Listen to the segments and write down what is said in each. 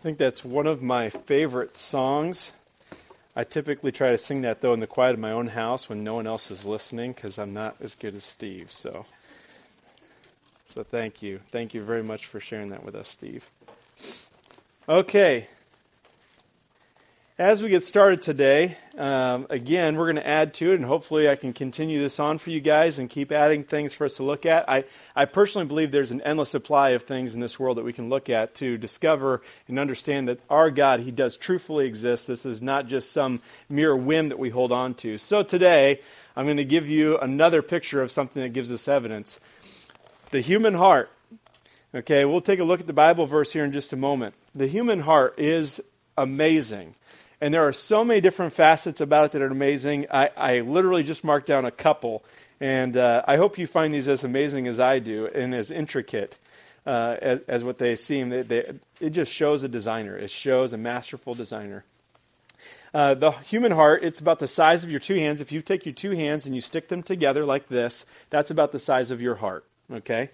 think that's one of my favorite songs. I typically try to sing that, though, in the quiet of my own house when no one else is listening, because I'm not as good as Steve. So thank you. Thank you very much for sharing that with us, Steve. Okay. As we get started today, again, we're going to add to it, and hopefully I can continue this on for you guys and keep adding things for us to look at. I personally believe there's an endless supply of things in this world that we can look at to discover and understand that our God, He does truthfully exist. This is not just some mere whim that we hold on to. So today, I'm going to give you another picture of something that gives us evidence. The human heart. Okay, we'll take a look at the Bible verse here in just a moment. The human heart is amazing. And there are so many different facets about it that are amazing. I literally just marked down a couple. And I hope you find these as amazing as I do and as intricate as what they seem. It just shows a designer. It shows a masterful designer. The human heart, it's about the size of your two hands. If you take your two hands and you stick them together like this, that's about the size of your heart. Okay?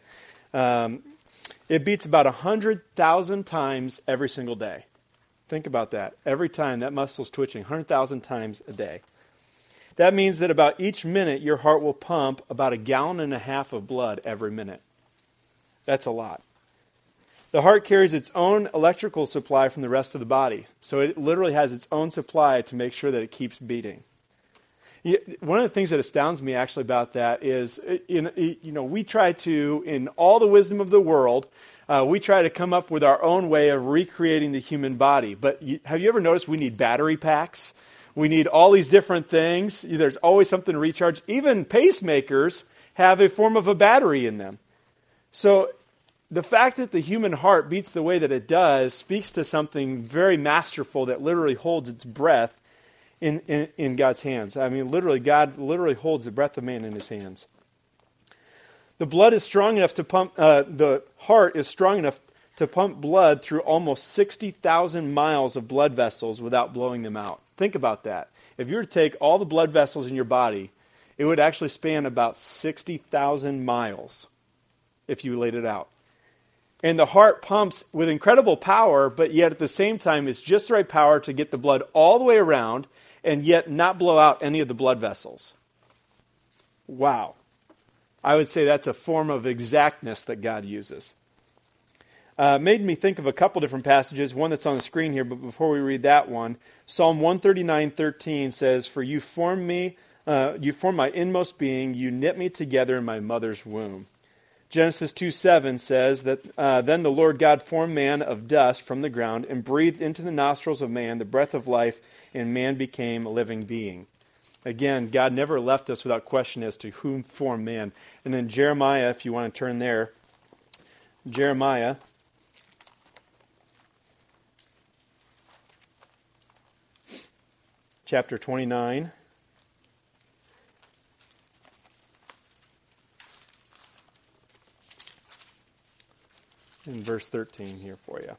It beats about 100,000 times every single day. Think about that. Every time that muscle's twitching, 100,000 times a day. That means that about each minute, your heart will pump about 1.5 gallons of blood every minute. That's a lot. The heart carries its own electrical supply from the rest of the body. So it literally has its own supply to make sure that it keeps beating. One of the things that astounds me actually about that is, we try to, in all the wisdom of the world, we try to come up with our own way of recreating the human body. But have you ever noticed we need battery packs? We need all these different things. There's always something to recharge. Even pacemakers have a form of a battery in them. So the fact that the human heart beats the way that it does speaks to something very masterful that literally holds its breath in God's hands. I mean, literally, God literally holds the breath of man in His hands. The blood is strong enough to pump. The heart is strong enough to pump blood through almost 60,000 miles of blood vessels without blowing them out. Think about that. If you were to take all the blood vessels in your body, it would actually span about 60,000 miles if you laid it out. And the heart pumps with incredible power, but yet at the same time, it's just the right power to get the blood all the way around and yet not blow out any of the blood vessels. Wow. I would say that's a form of exactness that God uses. Made me think of a couple different passages, one that's on the screen here, but before we read that one, Psalm 139:13 says, "For you formed me, you formed my inmost being, you knit me together in my mother's womb." Genesis 2:7 says that then the Lord God formed man of dust from the ground and breathed into the nostrils of man the breath of life, and man became a living being. Again, God never left us without question as to whom formed man. And then Jeremiah, if you want to turn there, Jeremiah chapter 29. In verse 13 here for you.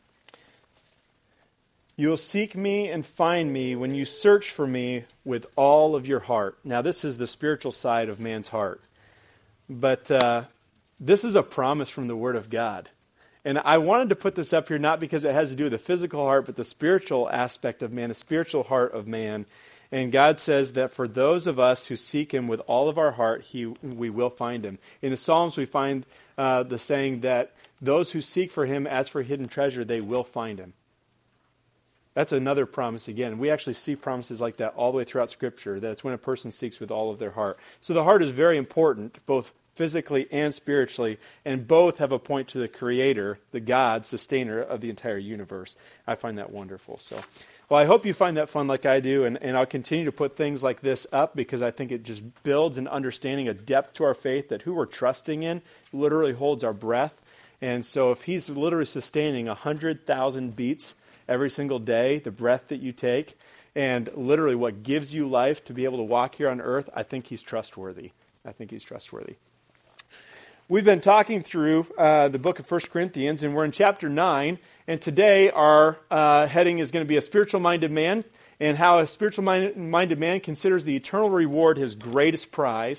You will seek me and find me when you search for me with all of your heart. Now, this is the spiritual side of man's heart. But this is a promise from the Word of God. And I wanted to put this up here not because it has to do with the physical heart, but the spiritual aspect of man, the spiritual heart of man. And God says that for those of us who seek Him with all of our heart, we will find Him. In the Psalms, we find the saying that those who seek for Him as for hidden treasure, they will find Him. That's another promise again. We actually see promises like that all the way throughout Scripture, that it's when a person seeks with all of their heart. So the heart is very important, both physically and spiritually, and both have a point to the Creator, the God, sustainer of the entire universe. I find that wonderful. So, well, I hope you find that fun like I do, and I'll continue to put things like this up because I think it just builds an understanding, a depth to our faith that who we're trusting in literally holds our breath. And so if He's literally sustaining 100,000 beats every single day, the breath that you take, and literally what gives you life to be able to walk here on earth, I think He's trustworthy. I think He's trustworthy. We've been talking through the book of 1 Corinthians, and we're in chapter 9, and today our heading is going to be a spiritual-minded man, and how a spiritual-minded man considers the eternal reward his greatest prize.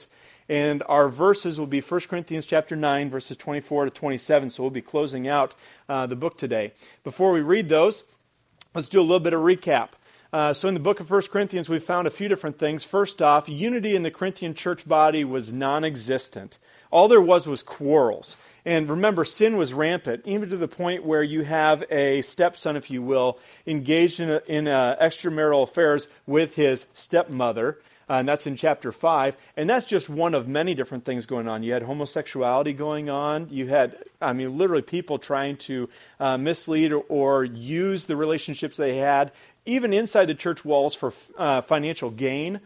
And our verses will be 1 Corinthians chapter 9, verses 24 to 27. So we'll be closing out the book today. Before we read those, let's do a little bit of recap. So in the book of 1 Corinthians, we found a few different things. First off, unity in the Corinthian church body was non-existent. All there was quarrels. And remember, sin was rampant, even to the point where you have a stepson, if you will, engaged in extramarital affairs with his stepmother. And that's in chapter 5. And that's just one of many different things going on. You had homosexuality going on. You had, literally people trying to mislead or use the relationships they had, even inside the church walls, for financial gain.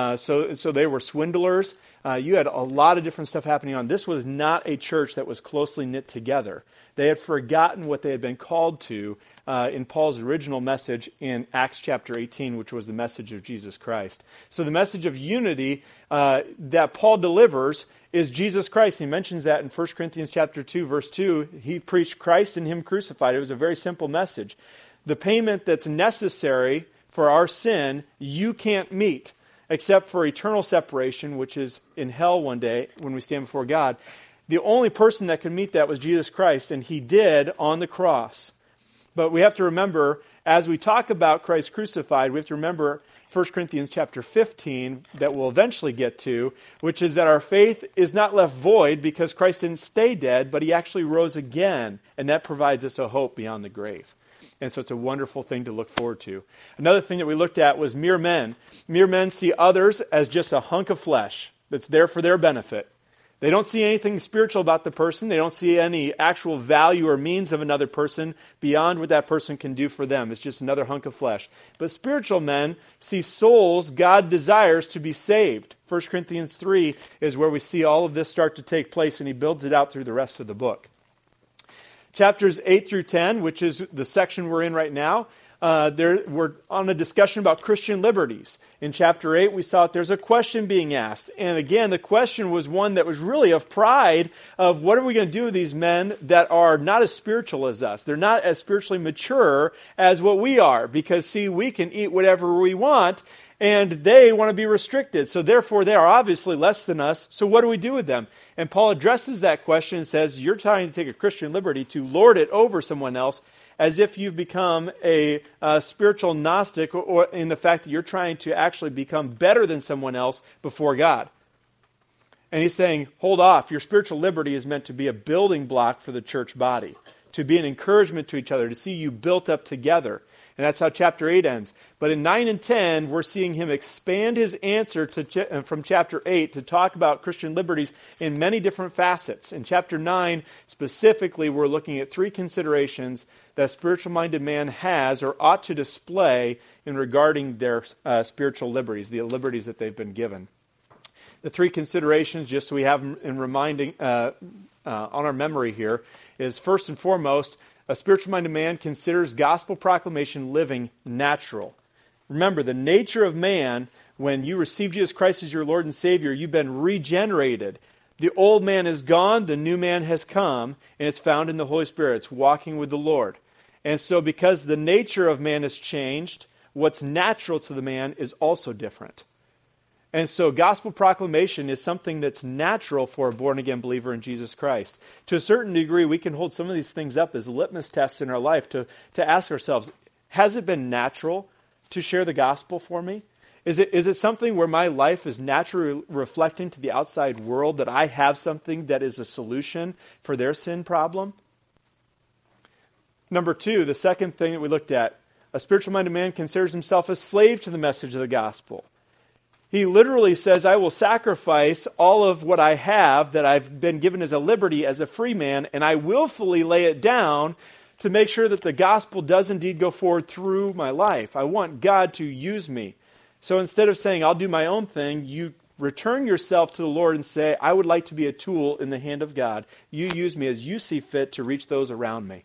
So they were swindlers. You had a lot of different stuff happening on. This was not a church that was closely knit together. They had forgotten what they had been called to in Paul's original message in Acts chapter 18, which was the message of Jesus Christ. So the message of unity that Paul delivers is Jesus Christ. He mentions that in 1 Corinthians chapter 2, verse 2. He preached Christ and Him crucified. It was a very simple message. The payment that's necessary for our sin, you can't meet, except for eternal separation, which is in hell one day when we stand before God. The only person that could meet that was Jesus Christ, and He did on the cross. But we have to remember, as we talk about Christ crucified, we have to remember 1 Corinthians chapter 15 that we'll eventually get to, which is that our faith is not left void because Christ didn't stay dead, but He actually rose again, and that provides us a hope beyond the grave. And so it's a wonderful thing to look forward to. Another thing that we looked at was mere men. Mere men see others as just a hunk of flesh that's there for their benefit. They don't see anything spiritual about the person. They don't see any actual value or means of another person beyond what that person can do for them. It's just another hunk of flesh. But spiritual men see souls God desires to be saved. 1 Corinthians 3 is where we see all of this start to take place, and he builds it out through the rest of the book. Chapters 8 through 10, which is the section we're in right now, we're on a discussion about Christian liberties. In chapter 8, we saw that there's a question being asked. And again, the question was one that was really of pride of what are we going to do with these men that are not as spiritual as us? They're not as spiritually mature as what we are. Because, see, we can eat whatever we want, and they want to be restricted. So therefore, they are obviously less than us. So what do we do with them? And Paul addresses that question and says, you're trying to take a Christian liberty to lord it over someone else as if you've become a spiritual Gnostic, or in the fact that you're trying to actually become better than someone else before God. And he's saying, hold off. Your spiritual liberty is meant to be a building block for the church body, to be an encouragement to each other, to see you built up together. And that's how chapter 8 ends. But in 9 and 10, we're seeing him expand his answer from chapter 8 to talk about Christian liberties in many different facets. In chapter 9, specifically, we're looking at 3 considerations that spiritual-minded man has or ought to display in regarding their spiritual liberties, the liberties that they've been given. The 3 considerations, just so we have them in reminding on our memory here, is first and foremost, a spiritual-minded man considers gospel proclamation living natural. Remember, the nature of man, when you receive Jesus Christ as your Lord and Savior, you've been regenerated. The old man is gone, the new man has come, and it's found in the Holy Spirit. It's walking with the Lord. And so because the nature of man has changed, what's natural to the man is also different. And so gospel proclamation is something that's natural for a born-again believer in Jesus Christ. To a certain degree, we can hold some of these things up as litmus tests in our life to ask ourselves, has it been natural to share the gospel for me? Is it something where my life is naturally reflecting to the outside world that I have something that is a solution for their sin problem? Number 2, the second thing that we looked at, a spiritual-minded man considers himself a slave to the message of the gospel. He literally says, I will sacrifice all of what I have that I've been given as a liberty as a free man, and I willfully lay it down to make sure that the gospel does indeed go forward through my life. I want God to use me. So instead of saying, I'll do my own thing, you return yourself to the Lord and say, I would like to be a tool in the hand of God. You use me as you see fit to reach those around me.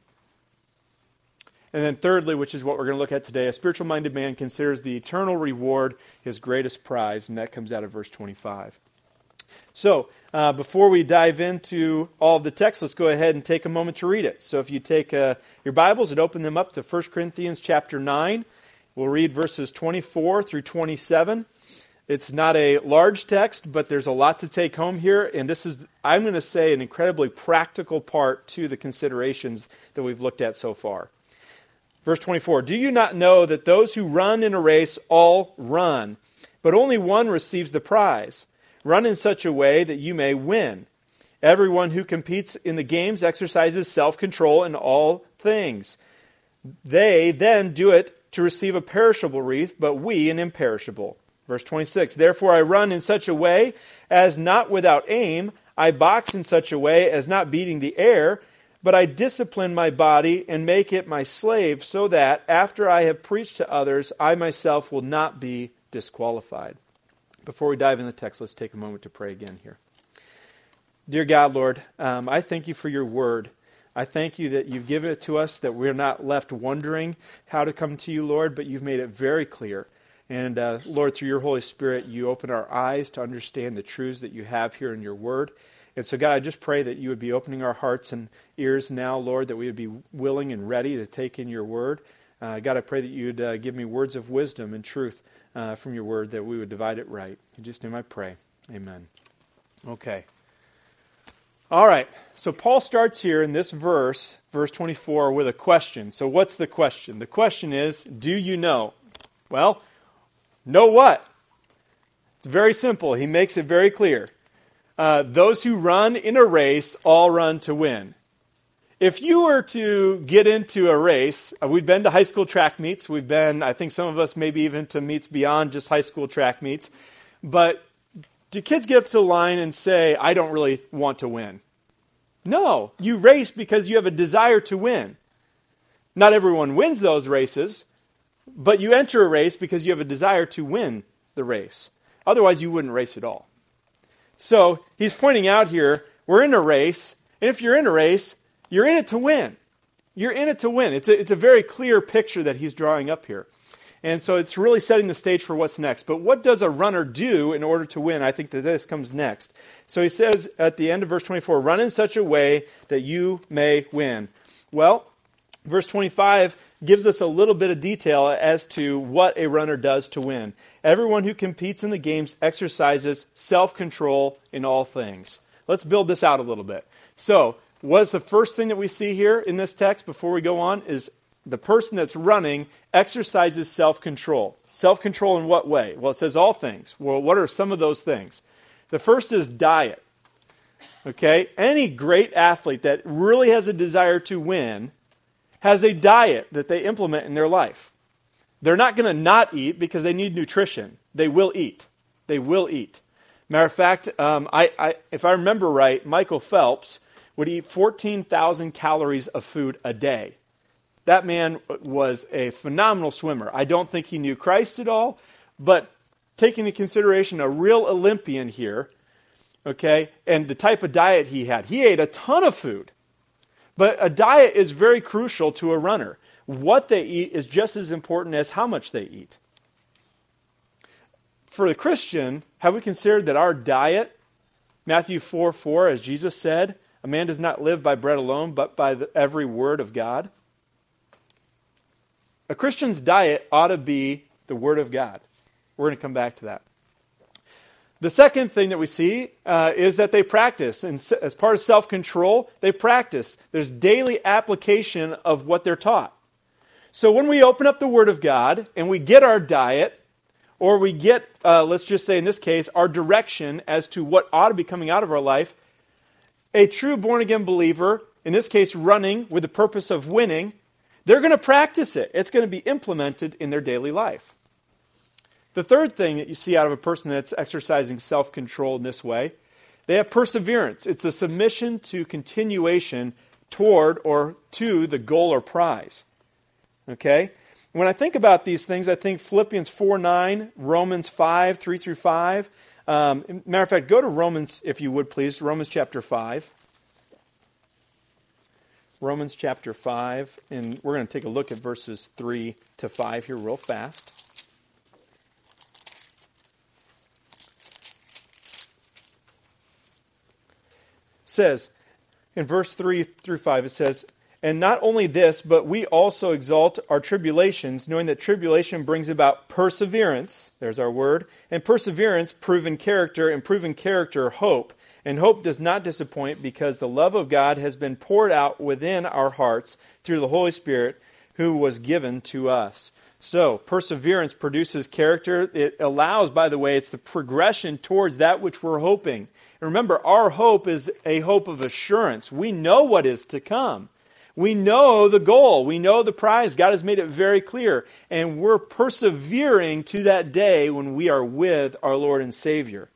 And then thirdly, which is what we're going to look at today, a spiritual-minded man considers the eternal reward his greatest prize, and that comes out of verse 25. So, before we dive into all of the text, let's go ahead and take a moment to read it. So if you take your Bibles and open them up to 1 Corinthians chapter 9, we'll read verses 24 through 27. It's not a large text, but there's a lot to take home here, and this is, I'm going to say, an incredibly practical part to the considerations that we've looked at so far. Verse 24, do you not know that those who run in a race all run, but only one receives the prize? Run in such a way that you may win. Everyone who competes in the games exercises self-control in all things. They then do it to receive a perishable wreath, but we an imperishable. Verse 26, therefore I run in such a way as not without aim. I box in such a way as not beating the air, but I discipline my body and make it my slave, so that after I have preached to others, I myself will not be disqualified. Before we dive in the text, let's take a moment to pray again here. Dear God, Lord, I thank you for your word. I thank you that you've given it to us, that we're not left wondering how to come to you, Lord, but you've made it very clear. And Lord, through your Holy Spirit, you open our eyes to understand the truths that you have here in your word. And so, God, I just pray that you would be opening our hearts and ears now, Lord, that we would be willing and ready to take in your word. God, I pray that you would give me words of wisdom and truth from your word, that we would divide it right. In Jesus' name I pray. Amen. Okay. All right. So Paul starts here in this verse, verse 24, with a question. So what's the question? The question is, do you know? Well, know what? It's very simple. He makes it very clear. Those who run in a race all run to win. If you were to get into a race, we've been to high school track meets. We've been, I think some of us maybe even to meets beyond just high school track meets. But do kids get up to the line and say, I don't really want to win? No. You race because you have a desire to win. Not everyone wins those races, but you enter a race because you have a desire to win the race. Otherwise, you wouldn't race at all. So he's pointing out here, we're in a race, and if you're in a race, you're in it to win. You're in it to win. It's a very clear picture that he's drawing up here. And so it's really setting the stage for what's next. But what does a runner do in order to win? I think that this comes next. So he says at the end of verse 24, run in such a way that you may win. Well, verse 25 gives us a little bit of detail as to what a runner does to win. Everyone who competes in the games exercises self-control in all things. Let's build this out a little bit. So, what's the first thing that we see here in this text before we go on is the person that's running exercises self-control. Self-control in what way? Well, it says all things. Well, what are some of those things? The first is diet. Okay? Any great athlete that really has a desire to win has a diet that they implement in their life. They're not going to not eat because they need nutrition. They will eat. They will eat. Matter of fact, if I remember right, Michael Phelps would eat 14,000 calories of food a day. That man was a phenomenal swimmer. I don't think he knew Christ at all, but taking into consideration a real Olympian here, okay, and the type of diet he had, he ate a ton of food. But a diet is very crucial to a runner. What they eat is just as important as how much they eat. For the Christian, have we considered that our diet, Matthew 4:4, as Jesus said, a man does not live by bread alone, but by every word of God? A Christian's diet ought to be the Word of God. We're going to come back to that. The second thing that we see is that they practice. And as part of self-control, they practice. There's daily application of what they're taught. So when we open up the Word of God and we get our diet, or we get, let's just say in this case, our direction as to what ought to be coming out of our life, a true born-again believer, in this case running with the purpose of winning, they're going to practice it. It's going to be implemented in their daily life. The third thing that you see out of a person that's exercising self-control in this way, they have perseverance. It's a submission to continuation toward or to the goal or prize. Okay? When I think about these things, I think Philippians 4:9, Romans 5, 3 through 5. Matter of fact, go to Romans, if you would please, Romans chapter 5. Romans chapter 5, and we're going to take a look at verses 3 to 5 here real fast. It says, in verse 3 through 5, it says, And not only this, but we also exalt our tribulations, knowing that tribulation brings about perseverance, there's our word, and perseverance, proven character, and proven character, hope. And hope does not disappoint, because the love of God has been poured out within our hearts through the Holy Spirit who was given to us. So, perseverance produces character. It allows, by the way, it's the progression towards that which we're hoping. And remember, our hope is a hope of assurance. We know what is to come. We know the goal. We know the prize. God has made it very clear. And we're persevering to that day when we are with our Lord and Savior.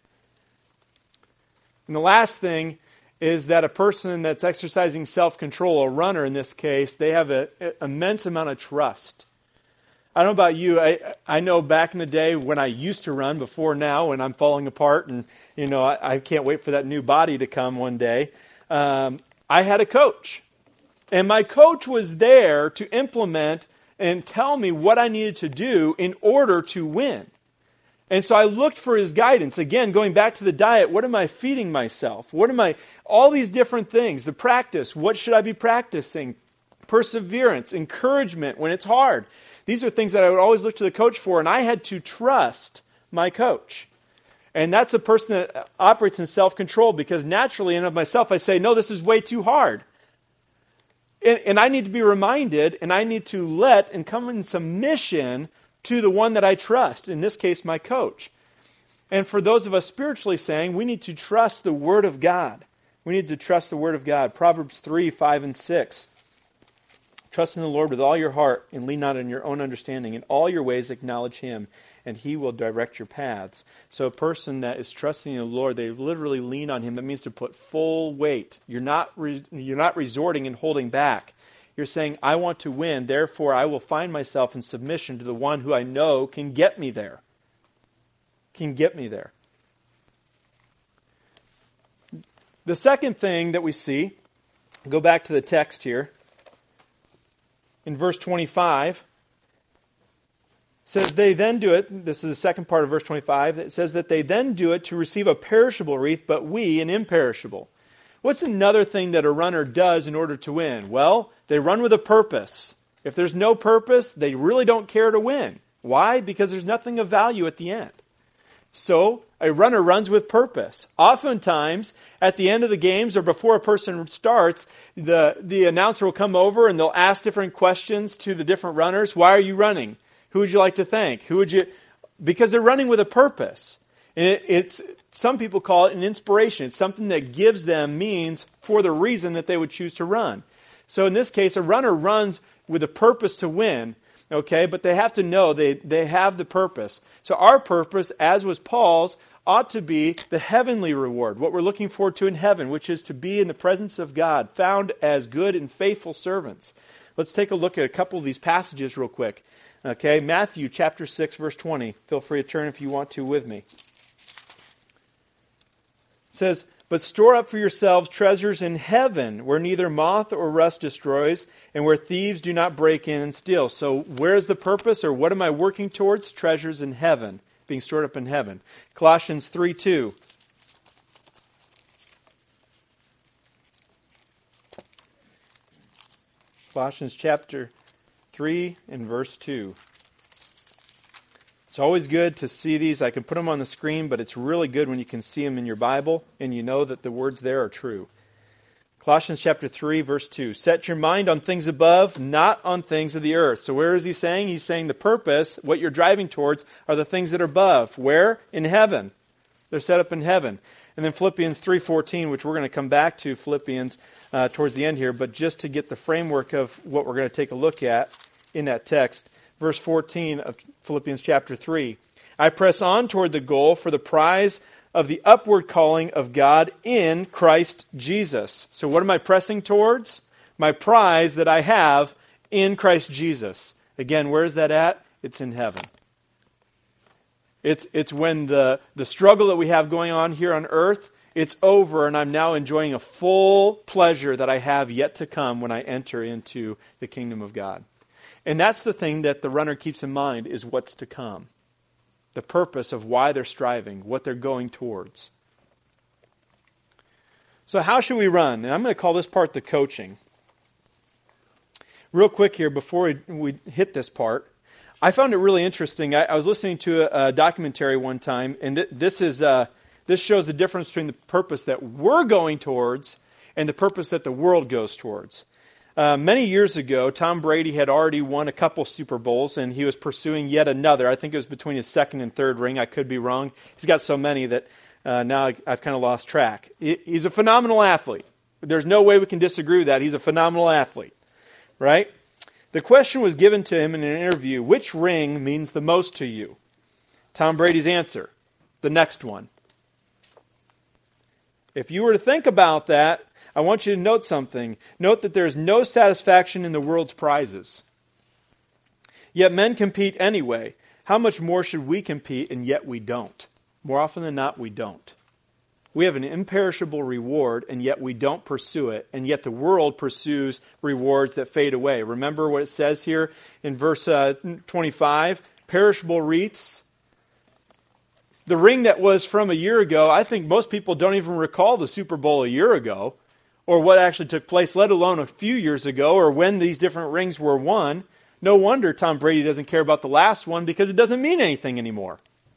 And the last thing is that a person that's exercising self-control, a runner in this case, they have an immense amount of trust. I don't know about you. I know back in the day when I used to run, before now, when I'm falling apart and, I can't wait for that new body to come one day. I had a coach. And my coach was there to implement and tell me what I needed to do in order to win. And so I looked for his guidance. Again, going back to the diet, what am I feeding myself? All these different things, the practice, what should I be practicing? Perseverance, encouragement when it's hard. These are things that I would always look to the coach for, and I had to trust my coach. And that's a person that operates in self-control, because naturally in of myself I say, no, this is way too hard. And I need to be reminded, and I need to let and come in submission to the one that I trust, in this case, my coach. And for those of us spiritually saying, we need to trust the Word of God. We need to trust the Word of God. Proverbs 3, 5, and 6. Trust in the Lord with all your heart and lean not on your own understanding. In all your ways acknowledge Him, and He will direct your paths. So a person that is trusting in the Lord, they literally lean on Him. That means to put full weight. You're not resorting and holding back. You're saying, I want to win, therefore I will find myself in submission to the one who I know can get me there. Can get me there. The second thing that we see, go back to the text here, in verse 25, says they then do it, this is the second part of verse 25, it says that they then do it to receive a perishable wreath, but we an imperishable. What's another thing that a runner does in order to win? Well, they run with a purpose. If there's no purpose, they really don't care to win. Why? Because there's nothing of value at the end. So, a runner runs with purpose. Oftentimes, at the end of the games or before a person starts, the announcer will come over and they'll ask different questions to the different runners. Why are you running? Who would you like to thank? Because they're running with a purpose. And it's some people call it an inspiration. It's something that gives them means for the reason that they would choose to run. So in this case, a runner runs with a purpose to win. Okay, but they have to know they have the purpose. So our purpose, as was Paul's, ought to be the heavenly reward, what we're looking forward to in heaven, which is to be in the presence of God, found as good and faithful servants. Let's take a look at a couple of these passages real quick. Okay, Matthew chapter 6, verse 20. Feel free to turn if you want to with me. It says, but store up for yourselves treasures in heaven, where neither moth or rust destroys, and where thieves do not break in and steal. So where's the purpose, or what am I working towards? Treasures in heaven, being stored up in heaven. Colossians 3:2. Colossians chapter 3 and verse 2. It's always good to see these. I can put them on the screen, but it's really good when you can see them in your Bible and you know that the words there are true. Colossians chapter 3, verse 2. Set your mind on things above, not on things of the earth. So where is he saying? He's saying the purpose, what you're driving towards, are the things that are above. Where? In heaven. They're set up in heaven. And then Philippians 3:14, which we're going to come back to Philippians towards the end here, but just to get the framework of what we're going to take a look at in that text. Verse 14 of Philippians chapter 3. I press on toward the goal for the prize of the upward calling of God in Christ Jesus. So what am I pressing towards? My prize that I have in Christ Jesus. Again, where is that at? It's in heaven. It's when the struggle that we have going on here on earth, it's over, and I'm now enjoying a full pleasure that I have yet to come when I enter into the kingdom of God. And that's the thing that the runner keeps in mind, is what's to come. The purpose of why they're striving, what they're going towards. So how should we run? And I'm going to call this part the coaching. Real quick here, before we hit this part, I found it really interesting. I was listening to a documentary one time, and this shows the difference between the purpose that we're going towards and the purpose that the world goes towards. Many years ago, Tom Brady had already won a couple Super Bowls, and he was pursuing yet another. I think it was between his second and third ring. I could be wrong. He's got so many that now I've kind of lost track. He's a phenomenal athlete. There's no way we can disagree with that. He's a phenomenal athlete, right? The question was given to him in an interview, which ring means the most to you? Tom Brady's answer, the next one. If you were to think about that, I want you to note something. Note that there is no satisfaction in the world's prizes. Yet men compete anyway. How much more should we compete, and yet we don't? More often than not, we don't. We have an imperishable reward, and yet we don't pursue it, and yet the world pursues rewards that fade away. Remember what it says here in verse 25? Perishable wreaths. The ring that was from a year ago, I think most people don't even recall the Super Bowl a year ago, or what actually took place, let alone a few years ago, or when these different rings were won. No wonder Tom Brady doesn't care about the last one, because it doesn't mean anything anymore.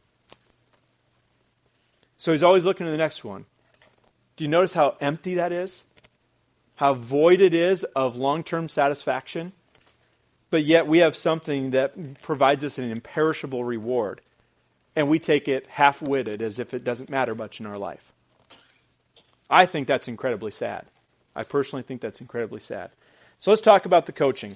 So he's always looking to the next one. Do you notice how empty that is? How void it is of long-term satisfaction? But yet we have something that provides us an imperishable reward. And we take it half-witted as if it doesn't matter much in our life. I think that's incredibly sad. I personally think that's incredibly sad. So let's talk about the coaching.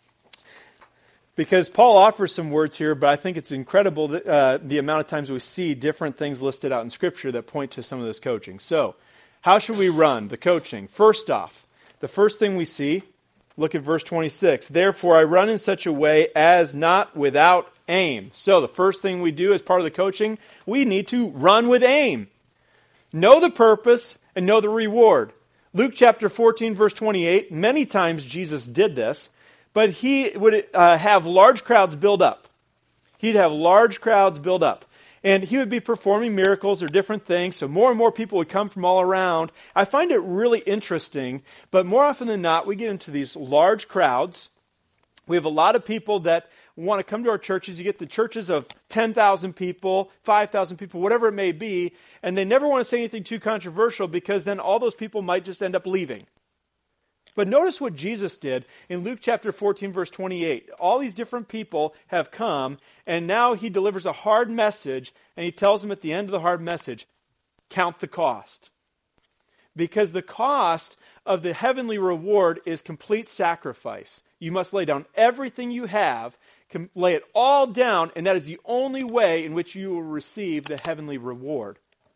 Because Paul offers some words here, but I think it's incredible that, the amount of times we see different things listed out in Scripture that point to some of this coaching. So, how should we run the coaching? First off, the first thing we see, look at verse 26. Therefore I run in such a way as not without aim. So the first thing we do as part of the coaching, we need to run with aim. Know the purpose and know the reward. Luke chapter 14, verse 28, many times Jesus did this, but he would have large crowds build up. He'd have large crowds build up. And he would be performing miracles or different things, so more and more people would come from all around. I find it really interesting, but more often than not, we get into these large crowds. We have a lot of people that want to come to our churches. You get the churches of 10,000 people, 5,000 people, whatever it may be, and they never want to say anything too controversial because then all those people might just end up leaving. But notice what Jesus did in Luke chapter 14, verse 28. All these different people have come, and now he delivers a hard message, and he tells them at the end of the hard message, count the cost. Because the cost of the heavenly reward is complete sacrifice. You must lay down everything you have, lay it all down, and that is the only way in which you will receive the heavenly reward.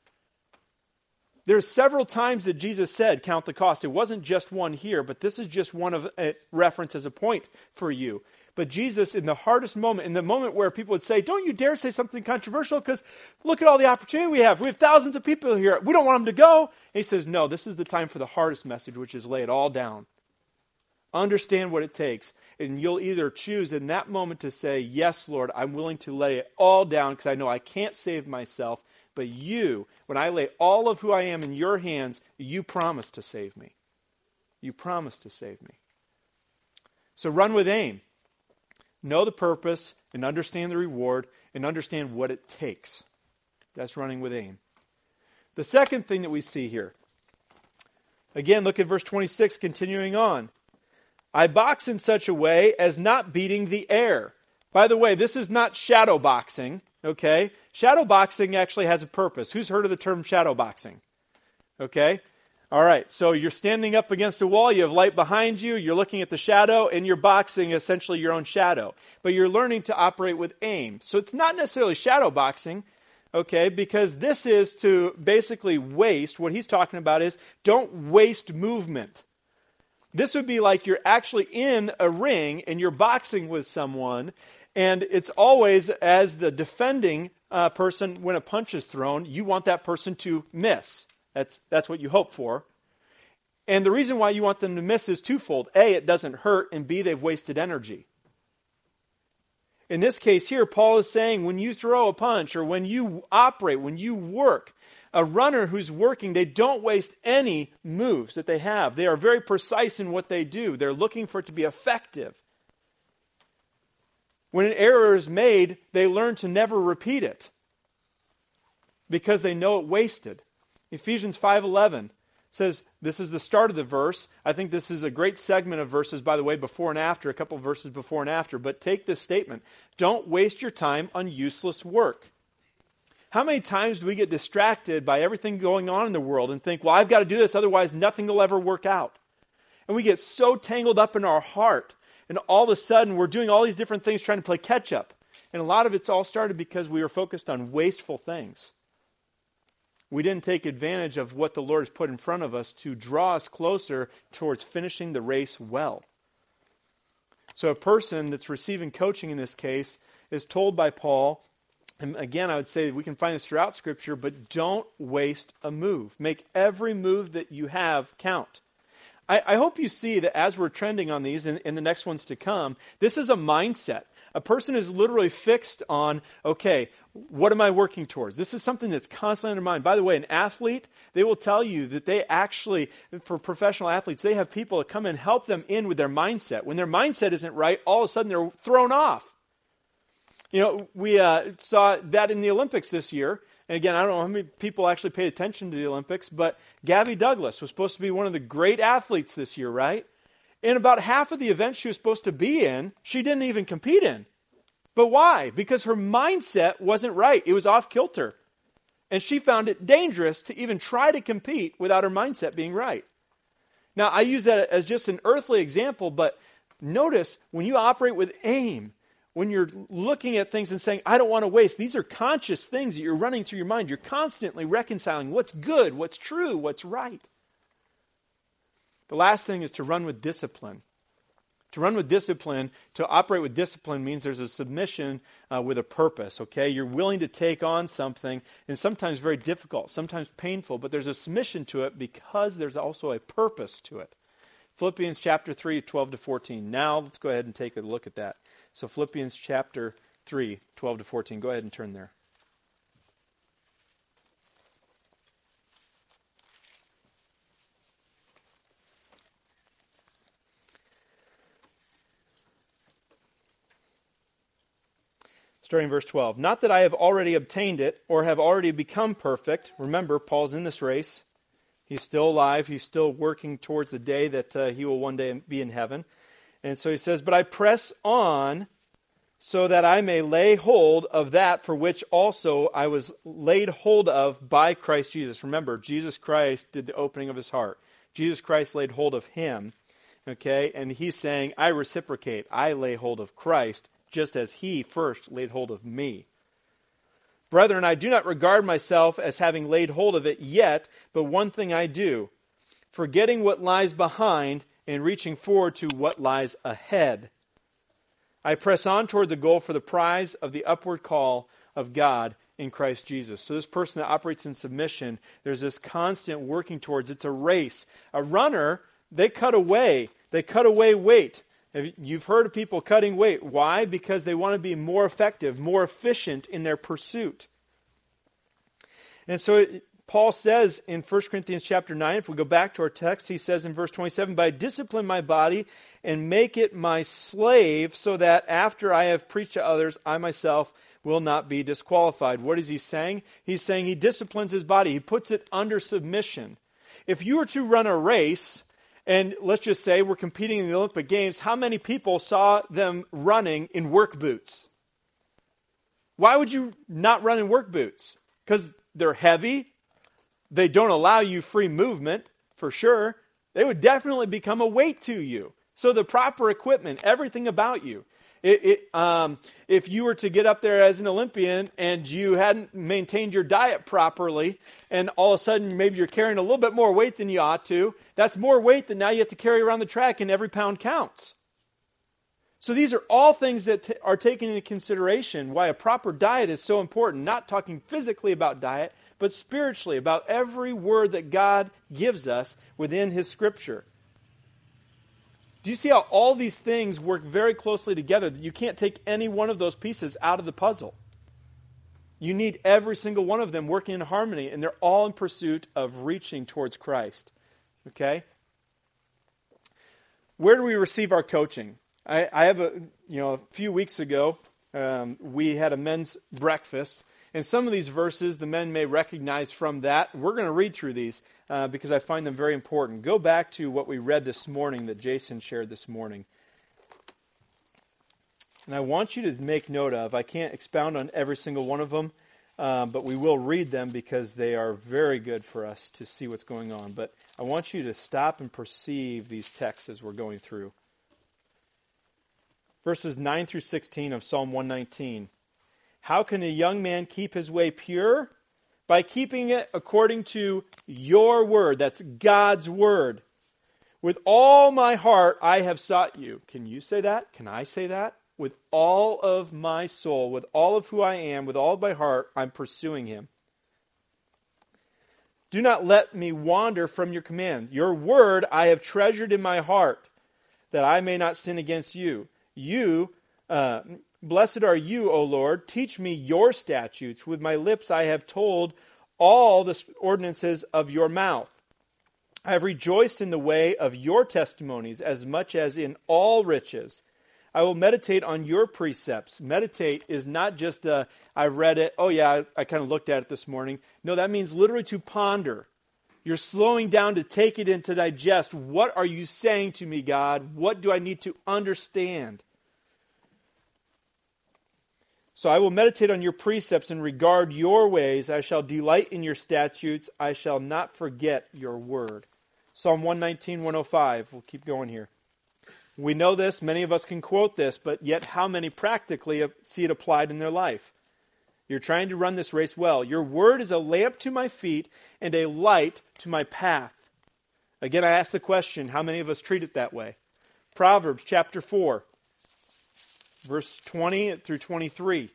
There's several times that Jesus said, count the cost. It wasn't just one here, but this is just one of a reference as a point for you. But Jesus, in the hardest moment, in the moment where people would say, don't you dare say something controversial, because look at all the opportunity we have. We have thousands of people here. We don't want them to go. And he says, no, this is the time for the hardest message, which is lay it all down. Understand what it takes. And you'll either choose in that moment to say, yes, Lord, I'm willing to lay it all down because I know I can't save myself. But you, when I lay all of who I am in your hands, you promise to save me. You promise to save me. So run with aim. Know the purpose and understand the reward and understand what it takes. That's running with aim. The second thing that we see here, again, look at verse 26, continuing on. I box in such a way as not beating the air. By the way, this is not shadow boxing, okay? Shadow boxing actually has a purpose. Who's heard of the term shadow boxing? Okay? All right, so you're standing up against a wall, you have light behind you, you're looking at the shadow, and you're boxing essentially your own shadow. But you're learning to operate with aim. So it's not necessarily shadow boxing, okay, because this is to basically waste. What he's talking about is don't waste movement. This would be like you're actually in a ring and you're boxing with someone, and it's always as the defending person, when a punch is thrown, you want that person to miss. That's what you hope for. And the reason why you want them to miss is twofold. A, it doesn't hurt, and B, they've wasted energy. In this case here, Paul is saying when you throw a punch or when you operate, when you work, A runner who's working, they don't waste any moves that they have. They are very precise in what they do. They're looking for it to be effective. When an error is made, they learn to never repeat it because they know it wasted. Ephesians 5:11 says, this is the start of the verse. I think this is a great segment of verses, by the way, before and after, a couple of verses before and after. But take this statement. Don't waste your time on useless work. How many times do we get distracted by everything going on in the world and think, well, I've got to do this, otherwise nothing will ever work out. And we get so tangled up in our heart, and all of a sudden we're doing all these different things trying to play catch up. And a lot of it's all started because we were focused on wasteful things. We didn't take advantage of what the Lord has put in front of us to draw us closer towards finishing the race well. So a person that's receiving coaching in this case is told by Paul, and again, I would say we can find this throughout Scripture, but don't waste a move. Make every move that you have count. I hope you see that as we're trending on these and the next ones to come, this is a mindset. A person is literally fixed on, okay, what am I working towards? This is something that's constantly on their mind. By the way, an athlete, they will tell you that they actually, for professional athletes, they have people that come and help them in with their mindset. When their mindset isn't right, all of a sudden they're thrown off. You know, we saw that in the Olympics this year. And again, I don't know how many people actually paid attention to the Olympics, but Gabby Douglas was supposed to be one of the great athletes this year, right? In about half of the events she was supposed to be in, she didn't even compete in. But why? Because her mindset wasn't right. It was off kilter. And she found it dangerous to even try to compete without her mindset being right. Now, I use that as just an earthly example, but notice when you operate with aim, when you're looking at things and saying, I don't want to waste, these are conscious things that you're running through your mind. You're constantly reconciling what's good, what's true, what's right. The last thing is to run with discipline. To run with discipline, to operate with discipline means there's a submission with a purpose, okay? You're willing to take on something, and sometimes very difficult, sometimes painful, but there's a submission to it because there's also a purpose to it. Philippians chapter 3, 12 to 14. Now let's go ahead and take a look at that. So Philippians chapter 3, 12 to 14. Go ahead and turn there. Starting in verse 12. Not that I have already obtained it or have already become perfect. Remember, Paul's in this race. He's still alive. He's still working towards the day that he will one day be in heaven. And so he says, but I press on so that I may lay hold of that for which also I was laid hold of by Christ Jesus. Remember, Jesus Christ did the opening of his heart. Jesus Christ laid hold of him. Okay, and he's saying, I reciprocate. I lay hold of Christ just as he first laid hold of me. Brethren, I do not regard myself as having laid hold of it yet, but one thing I do, forgetting what lies behind and reaching forward to what lies ahead. I press on toward the goal for the prize of the upward call of God in Christ Jesus. So this person that operates in submission, there's this constant working towards, it's a race. A runner, they cut away weight. You've heard of people cutting weight. Why? Because they want to be more effective, more efficient in their pursuit. And so Paul says in 1 Corinthians chapter 9, if we go back to our text, he says in verse 27, but I discipline my body and make it my slave so that after I have preached to others, I myself will not be disqualified. What is he saying? He's saying he disciplines his body. He puts it under submission. If you were to run a race, and let's just say we're competing in the Olympic Games, how many people saw them running in work boots? Why would you not run in work boots? Because they're heavy. They don't allow you free movement, for sure. They would definitely become a weight to you. So the proper equipment, everything about you. If you were to get up there as an Olympian and you hadn't maintained your diet properly, and all of a sudden maybe you're carrying a little bit more weight than you ought to, that's more weight than now you have to carry around the track, and every pound counts. So these are all things that are taken into consideration, why a proper diet is so important. Not talking physically about diet, but spiritually, about every word that God gives us within His Scripture. Do you see how all these things work very closely together? You can't take any one of those pieces out of the puzzle. You need every single one of them working in harmony, and they're all in pursuit of reaching towards Christ. Okay? Where do we receive our coaching? I have a few weeks ago, we had a men's breakfast, and some of these verses the men may recognize from that. We're going to read through these because I find them very important. Go back to what we read this morning that Jason shared this morning. And I want you to make note of, I can't expound on every single one of them, but we will read them because they are very good for us to see what's going on. But I want you to stop and perceive these texts as we're going through. Verses 9 through 16 of Psalm 119. How can a young man keep his way pure? By keeping it according to your word. That's God's word. With all my heart I have sought you. Can you say that? Can I say that? With all of my soul, with all of who I am, with all of my heart, I'm pursuing him. Do not let me wander from your command. Your word I have treasured in my heart, that I may not sin against you. Blessed are you, O Lord. Teach me your statutes. With my lips I have told all the ordinances of your mouth. I have rejoiced in the way of your testimonies as much as in all riches. I will meditate on your precepts. Meditate is not just I read it, I kind of looked at it this morning. No, that means literally to ponder. You're slowing down to take it in to digest. What are you saying to me, God? What do I need to understand? So I will meditate on your precepts and regard your ways. I shall delight in your statutes. I shall not forget your word. Psalm 119, 105. We'll keep going here. We know this, many of us can quote this, but yet how many practically see it applied in their life? You're trying to run this race well. Your word is a lamp to my feet and a light to my path. Again, I ask the question, how many of us treat it that way? Proverbs chapter 4, verse 20 through 23.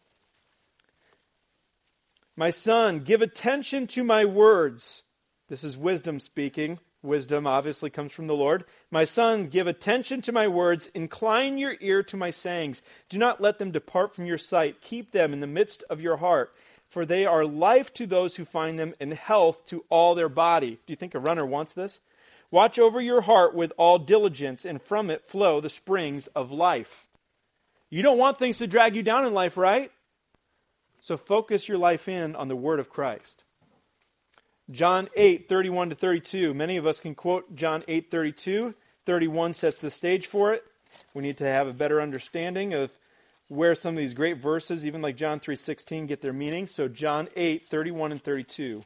My son, give attention to my words. This is wisdom speaking. Wisdom obviously comes from the Lord. My son, give attention to my words. Incline your ear to my sayings. Do not let them depart from your sight. Keep them in the midst of your heart, for they are life to those who find them and health to all their body. Do you think a runner wants this? Watch over your heart with all diligence, and from it flow the springs of life. You don't want things to drag you down in life, right? So focus your life in on the word of Christ. John 8, 31 to 32. Many of us can quote John 8, 32. 31 sets the stage for it. We need to have a better understanding of where some of these great verses, even like John 3:16, get their meaning. So John 8, 31 and 32.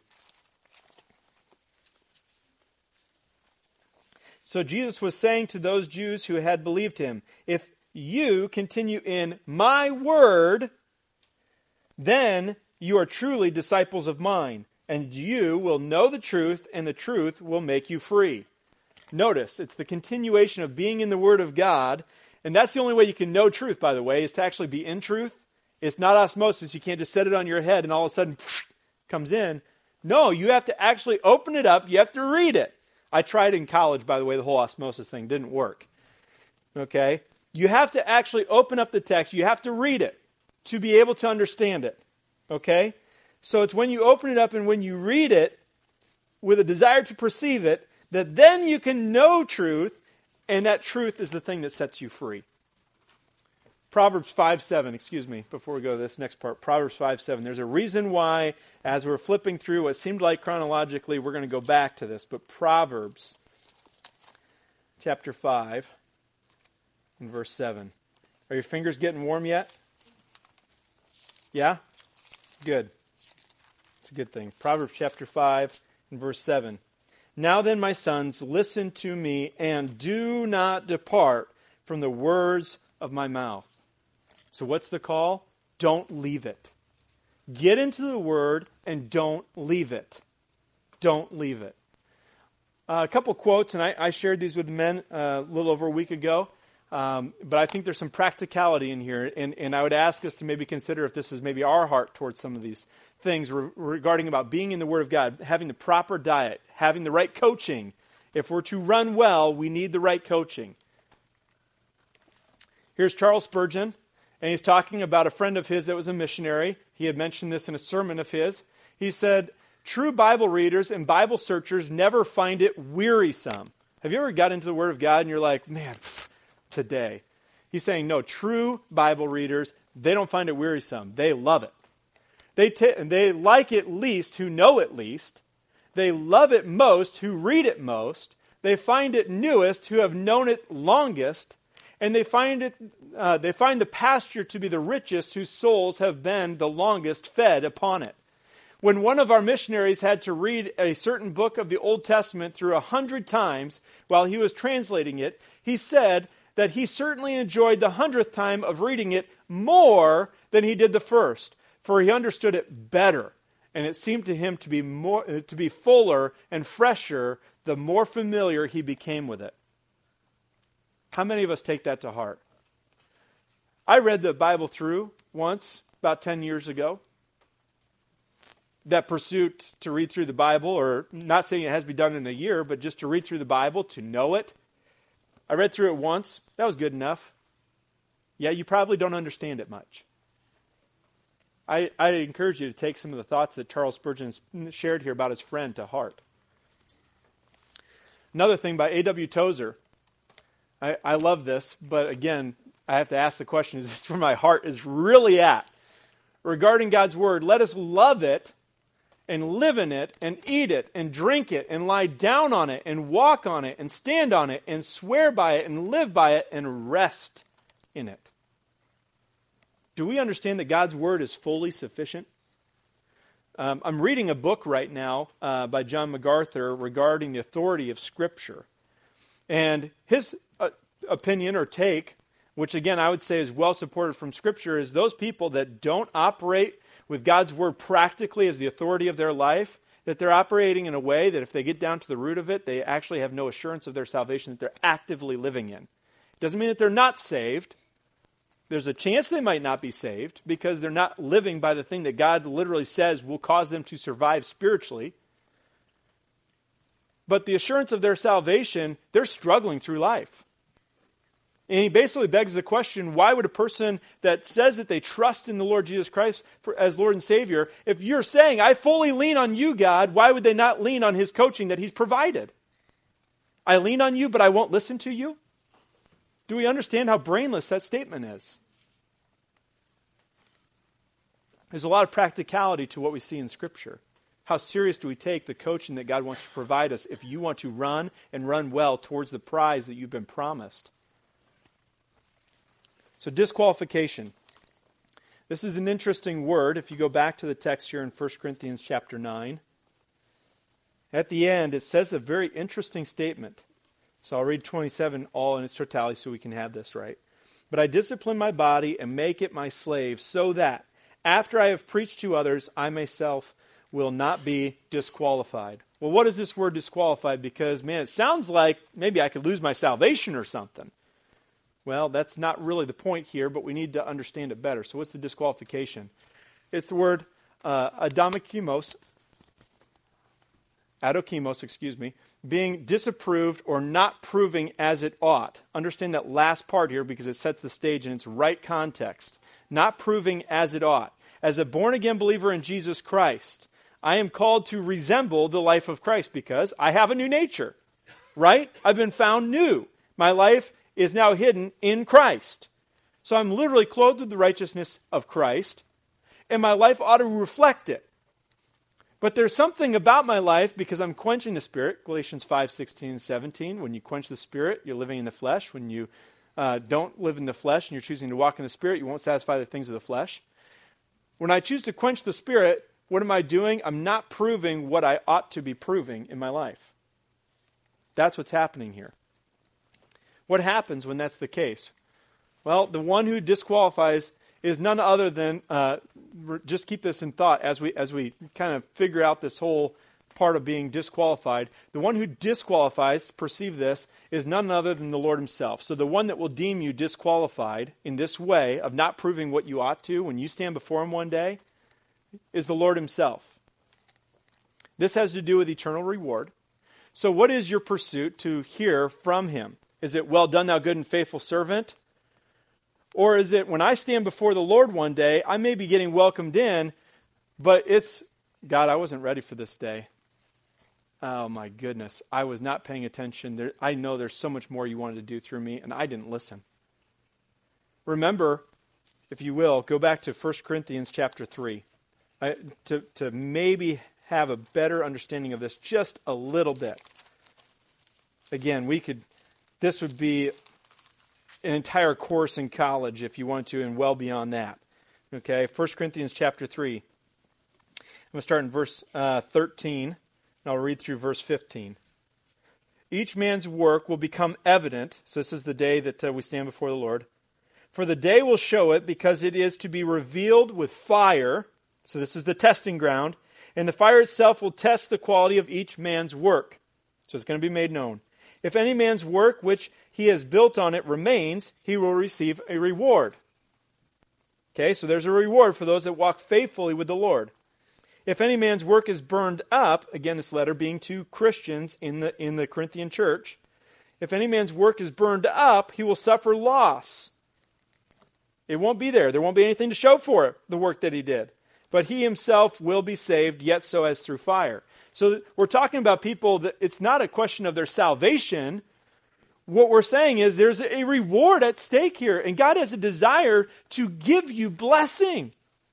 So Jesus was saying to those Jews who had believed him, if you continue in my word, then you are truly disciples of mine. And you will know the truth, and the truth will make you free. Notice, it's the continuation of being in the Word of God, and that's the only way you can know truth, by the way, is to actually be in truth. It's not osmosis. You can't just set it on your head and all of a sudden comes in. No, you have to actually open it up. You have to read it. I tried in college, by the way, the whole osmosis thing didn't work. Okay? You have to actually open up the text. You have to read it to be able to understand it. Okay? So it's when you open it up and when you read it with a desire to perceive it, that then you can know truth, and that truth is the thing that sets you free. Proverbs 5:7, before we go to this next part. Proverbs 5:7. There's a reason why, as we're flipping through what seemed like chronologically, we're going to go back to this. But Proverbs chapter 5 and verse 7. Are your fingers getting warm yet? Yeah? Good. It's a good thing. Proverbs chapter 5 and verse 7. Now then, my sons, listen to me and do not depart from the words of my mouth. So what's the call? Don't leave it. Get into the word and don't leave it. Don't leave it. A couple quotes, and I shared these with the men a little over a week ago. But I think there's some practicality in here, and I would ask us to maybe consider if this is maybe our heart towards some of these things regarding about being in the Word of God, having the proper diet, having the right coaching. If we're to run well, we need the right coaching. Here's Charles Spurgeon, and he's talking about a friend of his that was a missionary He had mentioned this in a sermon of his. He said, true Bible readers and Bible searchers never find it wearisome. Have you ever got into the Word of God and you're like, man, today? He's saying, no, true Bible readers, they don't find it wearisome. They love it. They like it least who know it least. They love it most who read it most. They find it newest who have known it longest. And they find the pasture to be the richest whose souls have been the longest fed upon it. When one of our missionaries had to read a certain book of the Old Testament through 100 times while he was translating it, he said that he certainly enjoyed the 100th time of reading it more than he did the first, for he understood it better, and it seemed to him to be fuller and fresher the more familiar he became with it. How many of us take that to heart? I read the Bible through once, about 10 years ago. That pursuit to read through the Bible, or not saying it has to be done in a year, but just to read through the Bible, to know it. I read through it once. That was good enough. Yeah, you probably don't understand it much. I encourage you to take some of the thoughts that Charles Spurgeon shared here about his friend to heart. Another thing by A.W. Tozer. I love this, but again, I have to ask the question, is this where my heart is really at? Regarding God's Word, let us love it and live in it and eat it and drink it and lie down on it and walk on it and stand on it and swear by it and live by it and rest in it. Do we understand that God's Word is fully sufficient? I'm reading a book right now by John MacArthur regarding the authority of Scripture. And his opinion or take, which again I would say is well supported from Scripture, is those people that don't operate with God's Word practically as the authority of their life, that they're operating in a way that if they get down to the root of it, they actually have no assurance of their salvation that they're actively living in. It doesn't mean that they're not saved. There's a chance they might not be saved because they're not living by the thing that God literally says will cause them to survive spiritually. But the assurance of their salvation, they're struggling through life. And he basically begs the question, why would a person that says that they trust in the Lord Jesus Christ as Lord and Savior, if you're saying, I fully lean on you, God, why would they not lean on His coaching that He's provided? I lean on you, but I won't listen to you? Do we understand how brainless that statement is? There's a lot of practicality to what we see in Scripture. How serious do we take the coaching that God wants to provide us if you want to run and run well towards the prize that you've been promised? So disqualification. This is an interesting word if you go back to the text here in 1 Corinthians chapter 9. At the end, it says a very interesting statement. So I'll read 27 all in its totality so we can have this right. But I discipline my body and make it my slave so that after I have preached to others, I myself will not be disqualified. Well, what is this word disqualified? Because, man, it sounds like maybe I could lose my salvation or something. Well, that's not really the point here, but we need to understand it better. So what's the disqualification? It's the word adokimos, being disapproved or not proving as it ought. Understand that last part here because it sets the stage in its right context. Not proving as it ought. As a born-again believer in Jesus Christ, I am called to resemble the life of Christ because I have a new nature, right? I've been found new. My life is now hidden in Christ. So I'm literally clothed with the righteousness of Christ, and my life ought to reflect it. But there's something about my life because I'm quenching the Spirit, Galatians 5:16 and 17. When you quench the Spirit, you're living in the flesh. When you don't live in the flesh and you're choosing to walk in the Spirit, you won't satisfy the things of the flesh. When I choose to quench the Spirit, what am I doing? I'm not proving what I ought to be proving in my life. That's what's happening here. What happens when that's the case? Well, the one who disqualifies is none other than, just keep this in thought as we kind of figure out this whole part of being disqualified. The one who disqualifies, perceive this, is none other than the Lord Himself. So the one that will deem you disqualified in this way of not proving what you ought to when you stand before Him one day is the Lord Himself. This has to do with eternal reward. So what is your pursuit to hear from Him? Is it, well done, thou good and faithful servant? Or is it when I stand before the Lord one day, I may be getting welcomed in, but it's, God, I wasn't ready for this day. Oh my goodness, I was not paying attention. I know there's so much more you wanted to do through me, and I didn't listen. Remember, if you will, go back to 1 Corinthians chapter 3 to maybe have a better understanding of this just a little bit. Again, this would be an entire course in college if you want to, and well beyond that. Okay, 1 Corinthians chapter 3. I'm going to start in verse 13, and I'll read through verse 15. Each man's work will become evident, so this is the day that we stand before the Lord. For the day will show it, because it is to be revealed with fire. So this is the testing ground. And the fire itself will test the quality of each man's work. So it's going to be made known. If any man's work which he has built on it remains, he will receive a reward. Okay, so there's a reward for those that walk faithfully with the Lord. If any man's work is burned up, again this letter being to Christians in the Corinthian church, if any man's work is burned up, he will suffer loss. It won't be there. There won't be anything to show for it, the work that he did. But he himself will be saved, yet so as through fire. So we're talking about people that it's not a question of their salvation. What we're saying is there's a reward at stake here, and God has a desire to give you blessing.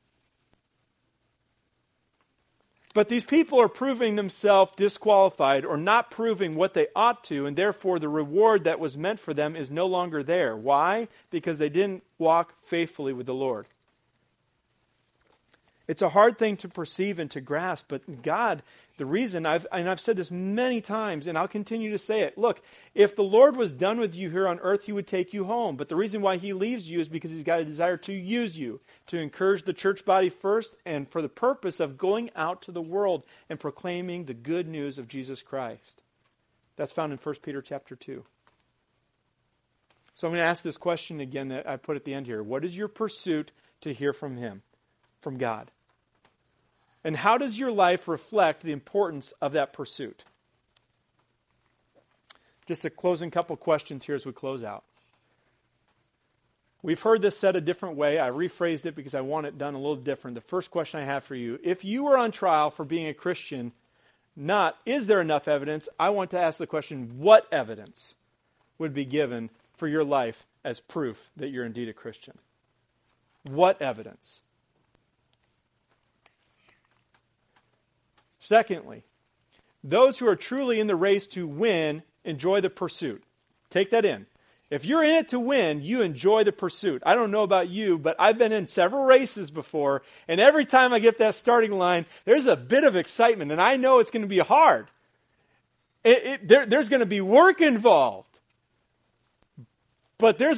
But these people are proving themselves disqualified or not proving what they ought to, and therefore the reward that was meant for them is no longer there. Why? Because they didn't walk faithfully with the Lord. It's a hard thing to perceive and to grasp, but God, the reason, I've said this many times, and I'll continue to say it. Look, if the Lord was done with you here on earth, He would take you home. But the reason why He leaves you is because He's got a desire to use you, to encourage the church body first, and for the purpose of going out to the world and proclaiming the good news of Jesus Christ. That's found in 1 Peter chapter 2. So I'm going to ask this question again that I put at the end here. What is your pursuit to hear from Him, from God? And how does your life reflect the importance of that pursuit? Just a closing couple questions here as we close out. We've heard this said a different way. I rephrased it because I want it done a little different. The first question I have for you, if you were on trial for being a Christian, not is there enough evidence, I want to ask the question, what evidence would be given for your life as proof that you're indeed a Christian? What evidence? Secondly, those who are truly in the race to win enjoy the pursuit. Take that in. If you're in it to win, you enjoy the pursuit. I don't know about you, but I've been in several races before, and every time I get that starting line, there's a bit of excitement, and I know it's going to be hard. There's going to be work involved. But there's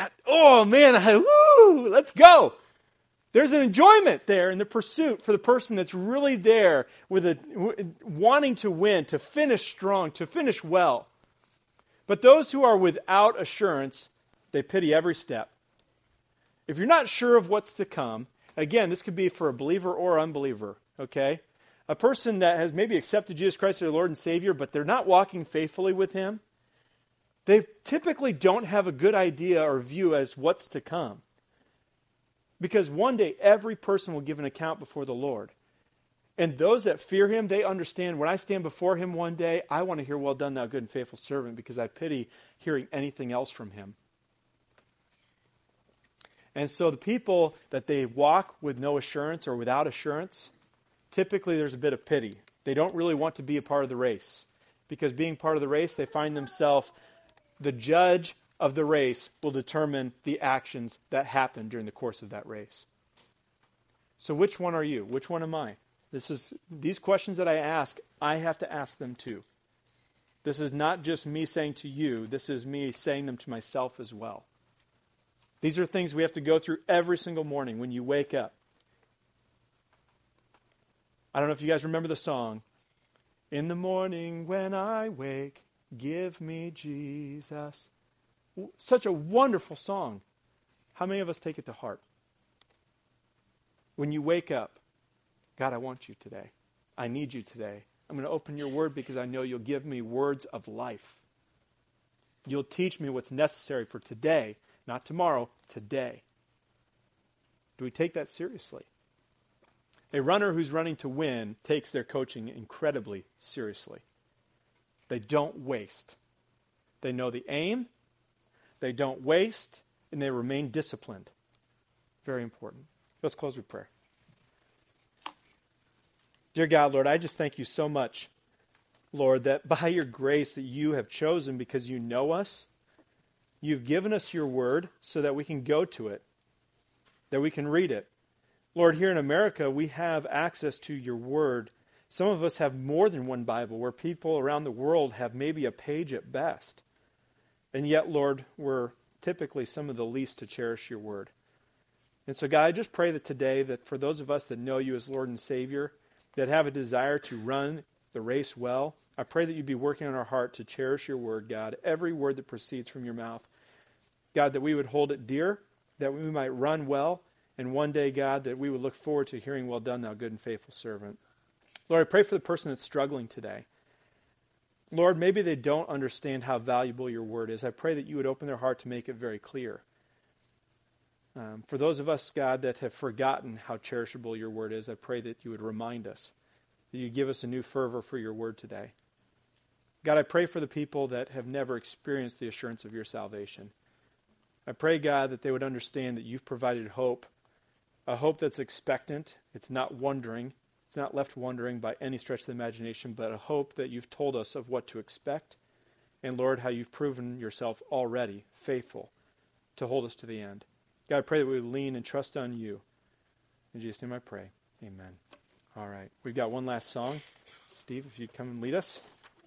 let's go. There's an enjoyment there in the pursuit for the person that's really there with wanting to win, to finish strong, to finish well. But those who are without assurance, they pity every step. If you're not sure of what's to come, again, this could be for a believer or unbeliever, okay? A person that has maybe accepted Jesus Christ as their Lord and Savior, but they're not walking faithfully with Him, they typically don't have a good idea or view as what's to come. Because one day, every person will give an account before the Lord. And those that fear Him, they understand when I stand before Him one day, I want to hear, well done, thou good and faithful servant, because I pity hearing anything else from Him. And so the people that they walk with no assurance or without assurance, typically there's a bit of pity. They don't really want to be a part of the race. Because being part of the race, they find themselves the judge of the race will determine the actions that happen during the course of that race. So which one are you? Which one am I? These questions that I ask, I have to ask them too. This is not just me saying to you, this is me saying them to myself as well. These are things we have to go through every single morning when you wake up. I don't know if you guys remember the song, "In the morning when I wake, give me Jesus." Such a wonderful song. How many of us take it to heart? When you wake up, God, I want you today. I need you today. I'm going to open your word because I know you'll give me words of life. You'll teach me what's necessary for today, Not tomorrow, today. Do we take that seriously? A runner who's running to win takes their coaching incredibly seriously. They don't waste. They know the aim, they don't waste, and they remain disciplined. Very important. Let's close with prayer. Dear God, Lord, I just thank you so much, Lord, that by your grace that you have chosen because you know us, you've given us your word so that we can go to it, that we can read it. Lord, here in America, we have access to your word. Some of us have more than one Bible, where people around the world have maybe a page at best. And yet, Lord, we're typically some of the least to cherish your word. And so, God, I just pray that today, that for those of us that know you as Lord and Savior, that have a desire to run the race well, I pray that you'd be working on our heart to cherish your word, God, every word that proceeds from your mouth. God, that we would hold it dear, that we might run well, and one day, God, that we would look forward to hearing, well done, thou good and faithful servant. Lord, I pray for the person that's struggling today. Lord, maybe they don't understand how valuable your word is. I pray that you would open their heart to make it very clear. For those of us, God, that have forgotten how cherishable your word is, I pray that you would remind us, that you give us a new fervor for your word today. God, I pray for the people that have never experienced the assurance of your salvation. I pray, God, that they would understand that you've provided hope, a hope that's expectant. It's not wondering. It's not left wondering by any stretch of the imagination, but a hope that you've told us of what to expect. And Lord, how you've proven yourself already faithful to hold us to the end. God, I pray that we would lean and trust on you. In Jesus' name I pray. Amen. All right. We've got one last song. Steve, if you'd come and lead us.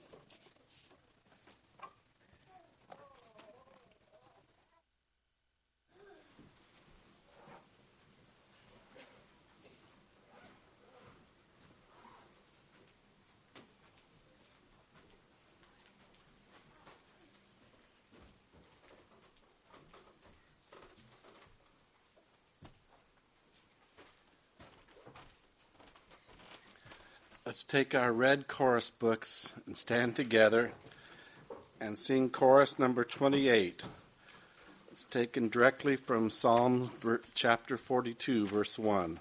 Let's take our red chorus books and stand together and sing chorus number 28. It's taken directly from Psalm chapter 42, verse 1.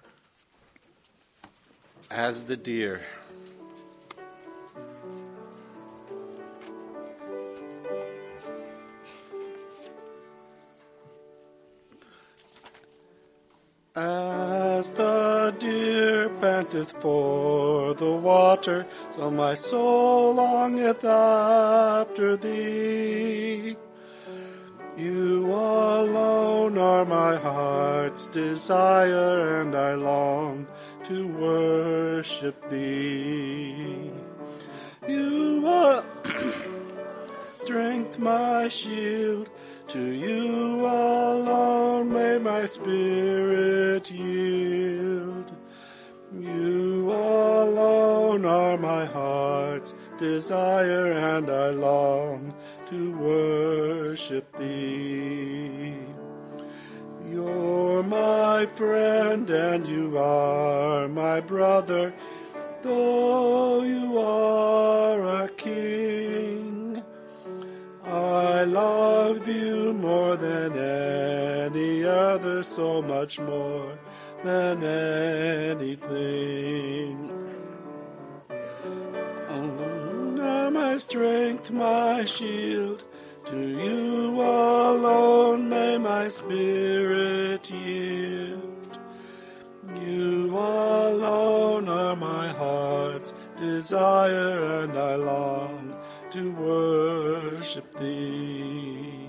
As the deer. As the deer panteth for the water, so my soul longeth after thee. You alone are my heart's desire, and I long to worship thee. You are strength, my shield. To you alone may my spirit yield. You alone are my heart's desire, and I long to worship thee. You're my friend and you are my brother, though you are a king. I love you more than any other, so much more than anything. Alone are my strength, my shield. To you alone may my spirit yield. You alone are my heart's desire, and I long to worship thee.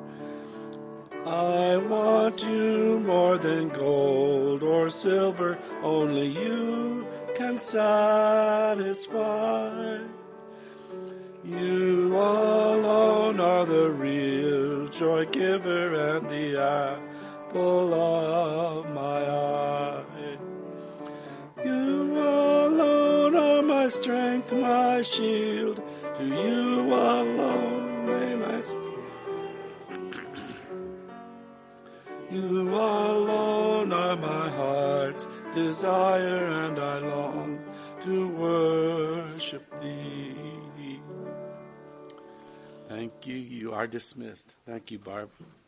I want you more than gold or silver, only you can satisfy. You alone are the real joy giver and the apple of my eye. You alone are my strength, my shield. To you alone may my You alone are my heart's desire, and I long to worship thee. Thank you. You are dismissed. Thank you, Barb.